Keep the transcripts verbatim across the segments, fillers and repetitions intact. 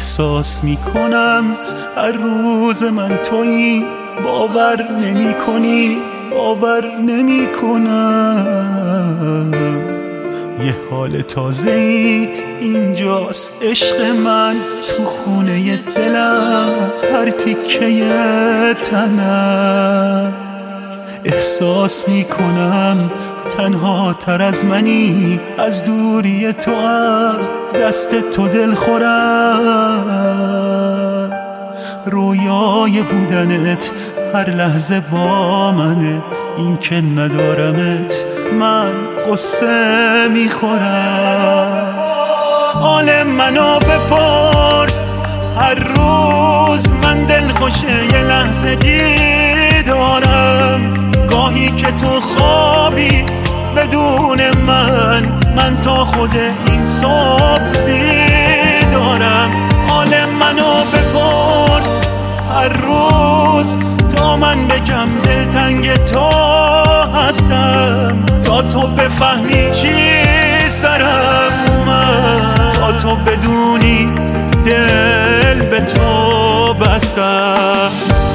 احساس میکنم هر روز من تویی، باور نمی کنی، باور نمی کنم. یه حال تازه ای اینجاست عشق من، تو خونه دلم هر تیکه تنم. احساس میکنم تنها تر از منی، از دوری تو از دست تو دل خورم. رویای بودنت هر لحظه با منه، این که ندارمت من قصه میخورم. حال منو بپرس هر روز، من دلخوشه یه لحظه دیدارم. گاهی که تو خوابی بدون من، من تا خود این صبح بیدارم. حال منو بپرس هر روز تا من بگم دلتنگ تو هستم، تا تو بفهمی چی سرم اومد، تا تو بدونی دل به تو بستم.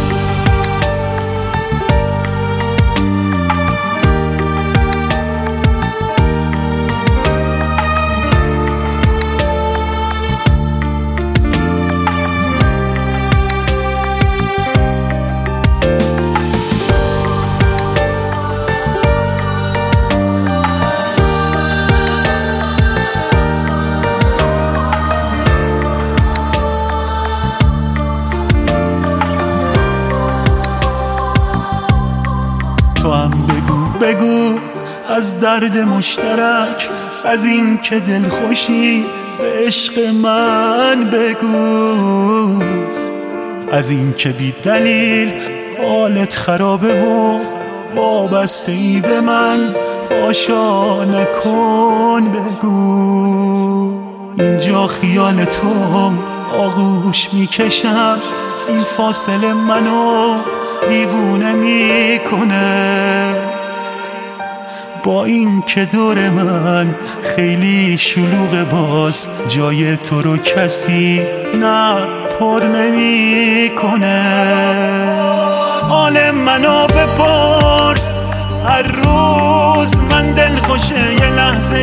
تو هم بگو بگو از درد مشترک، از این که دل خوشی به عشق من بگو، از این که بی دلیل حالت خرابه و وابسته ای به من حاشا نکن بگو. اینجا خیال تو آغوش میکشم، این فاصله منو دیوونه میکنه. با این که دور من خیلی شلوغ، باز جای تو رو کسی نه پر نمیکنه. حال منو بپرس هر روز، من دلخوشه یه لحظه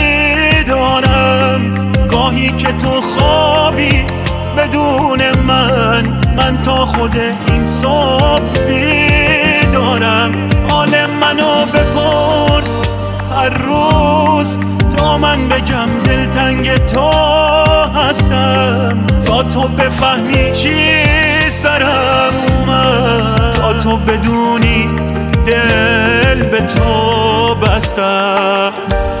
دیدارم. گاهی که تو خوابی بدون من، من تا خود این صبح بیدارم. حال منو بپرس هر روز تا من بگم دلتنگ تو هستم، تا تو بفهمی چی سرم اومد، تا تو بدونی دل به تو بستم.